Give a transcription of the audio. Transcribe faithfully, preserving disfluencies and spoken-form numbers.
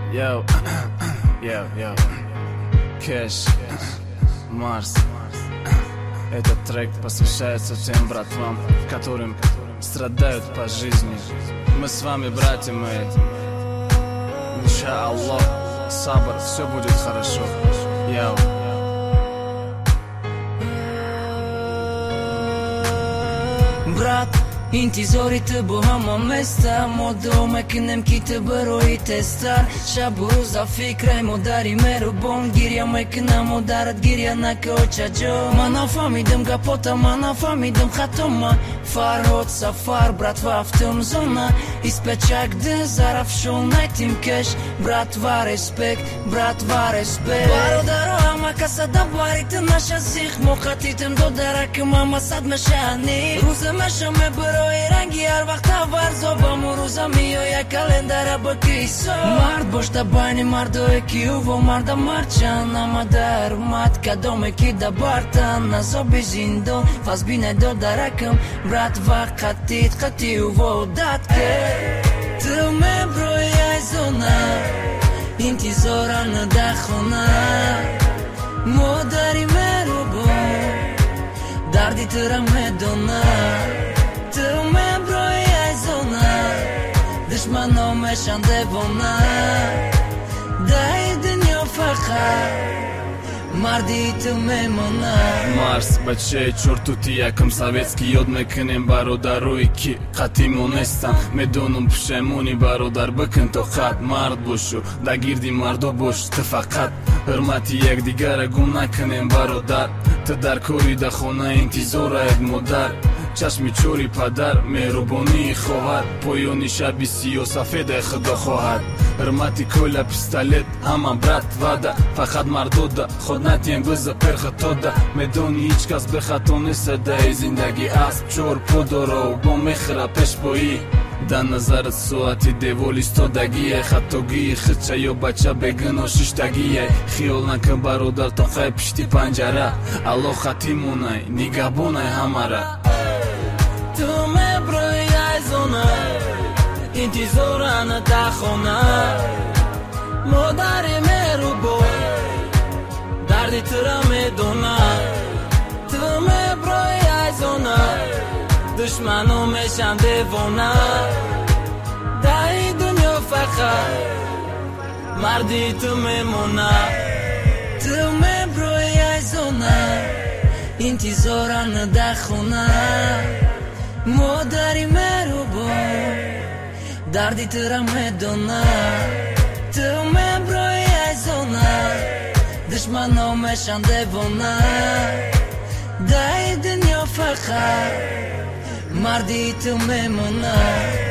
Yo, yo, yo, Кэш, Марс. Этот трек посвящается тем братвам, которым страдают по жизни. Мы с вами, братья мои. Инша Аллах, сабр, все будет хорошо. Йоу. Брат, интизорите бухама места, модо мекинем ки те броите стар. Шабу за фикрай модари меру бон, гиря мекина модарат гиря на коча джо. Мана фамидам гапота, мана фамидам хатома. Фарот сафар, братва в том зона. Испечак де заравшул найтим кеш. Братва респект, братва респект. Бародаро ама касада барите наша зих. Мохатитем до дарак мама сад мешани. Рузе меша ме брои ранги ар вақта варзо. Ба му руза миоя календара ба кисо. Мард бош да байни мардо еки уво марда марчан. Ама дар мат кадом еки да бартан. Назо би зиндон фаз бине до даракам. Братва қатит қати уво датке. Ту ме брои ай зона. Интизора да хона. Модари ме рубо. Дарди търа ме дона. Ту ме брои ай зона. Душмано ме шанде вона. Дай дъньо фаха. Марди ту ме мона. Марс, баче, чорту тия към советски одмекнем бародаруй ки қати монестан. Медонум пшемуни бародар бакын то хат. Мард бошу, да гирди мардо бош ты фақат. Ҳурмати якдигара гум накунем бародар. Ты дар кори да хона интизораед модар. چشمی چوری پدر مهربانی خواهد پایانی شبی سیاسفید خدا خواهد حرمتی کل پیستالت همان برات وده فقط مردوده خود نتیم بزا پر خطاده میدونی هیچ کس به خطا نسده زندگی اسب چور پودارا و با مخرا پیش بایی در نظرت ساعتی دیوال ایستادگیه خطاگی خدچه یا بچه بگن و ششتگیه خیال نکن برادر تا خواهی پشتی پنجره الله خطی مونای نگهبانای هماره تو ме брои ай зона. Интизора на да хона. Модари ме рубо. Дарди търа ме дона. Tu ме брои ай зона. Душмано ме шанде вона. Дай дуньо фаха. Марди ту ме мона. Tu ме брои ай зона. Интизора на да хона. Модари ме рубо. Дарди търа ме дона. Ту ме брои ай зона. Душмано ме шанде вона. Дай дъньо фаха. Марди ту ме мона.